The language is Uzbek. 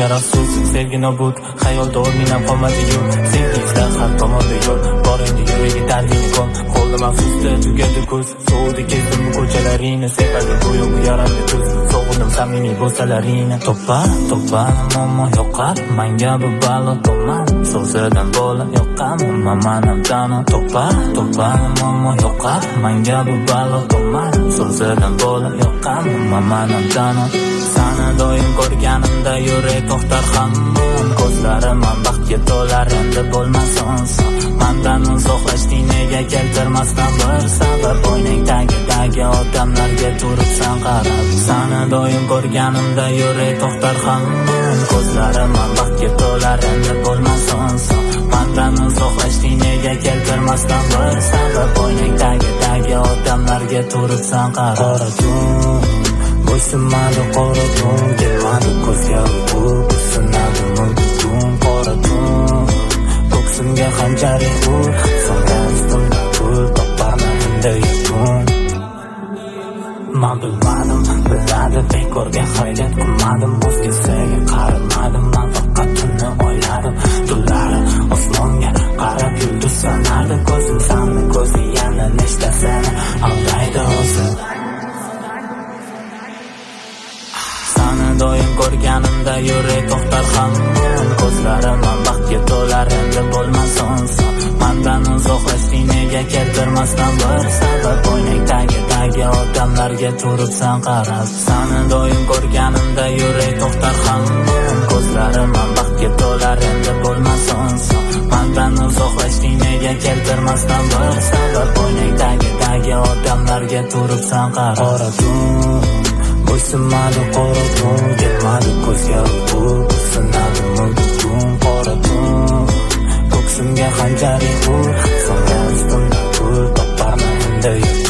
Yarasiz sevgi nobud, xayolda o'rnab qolmadi yo'l. Sevgi izlar har tomonda yo'l, bor endi yuragi dardini ko'n. Qo'lda mahsusda tugadi ko'z, so'g'di kezdim ko'chalarini. Sevadi go'yo bu yaraldi tuz, so'g'indim samimiy bo'lsalarini. To'ppa, ammo yo'qar, manga bu balo to'man. So'zidan bo'la yo'qam, manam tano. To'ppa, ammo yo'qar, manga bu balo to'man. So'zidan bo'la yo'qam, manam tano. Sana doim ko'rganimda yurak to'xtar hamon. Ko'zlarim baxtga to'lar endi bo'lmasin son. Mendan uzoqlashding nega keltirmasdan bir sabab. O'ynang tagidagi odamlarga turibsan qarab. Sana doim ko'rganimda yurak to'xtar hamon. Ko'zlarim baxtga to'lar endi bo'lmasin son. Mendan uzoqlashding nega keltirmasdan bir sabab. O'ynang tagidagi odamlarga turibsan qarab. Qora tun bo'ysunmadi qora tun, kelmadi ko'zga uyqu, sinadi mulkun. Qora tun ko'ksimga xanjaring ur, so'ngra ustimda pul toparman endi yakun. Men bilmadim, biladi bekorga xarajat qilmadim. O'z kelsaga qaramadim, men faqat tunni o'yladim. Tunlari osmonga qarab yulduz sanardi. Ko'zim sani, ko'zi yana nechta seni aldaydi o'zi. Doim ko'rganimda yurak to'xtar hamon. Ko'zlarim baxtga to'lar endi bo'lmasin son. Mendan uzoqlashding nega keltirmasdan bir sabab. O'ynang tagidagi odamlarga turibsan qarab. Sani doim ko'rganimda yurak to'xtar hamon. Ko'zlarim baxtga to'lar endi bo'lmasin son. Mendan uzoqlashding nega keltirmasdan bir sabab. O'ynang tagidagi odamlarga turibsan qarab. Qora tun bo'ysunmadi qora tun, kelmadi ko'zga uyqu, sinadi mulkun. Qora tun ko'ksimga xanjaring ur, so'ngra ustimda pul toparman endi.